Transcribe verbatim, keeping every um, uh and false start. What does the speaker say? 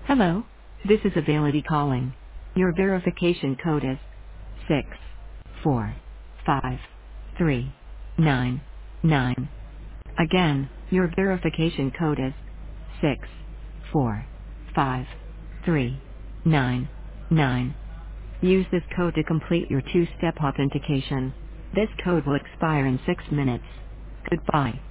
Hello. This is Availity calling. Your verification code is six four five three nine nine. Again, your verification code is six four five three nine nine. Use this code to complete your two-step authentication. This code will expire in six minutes. Goodbye.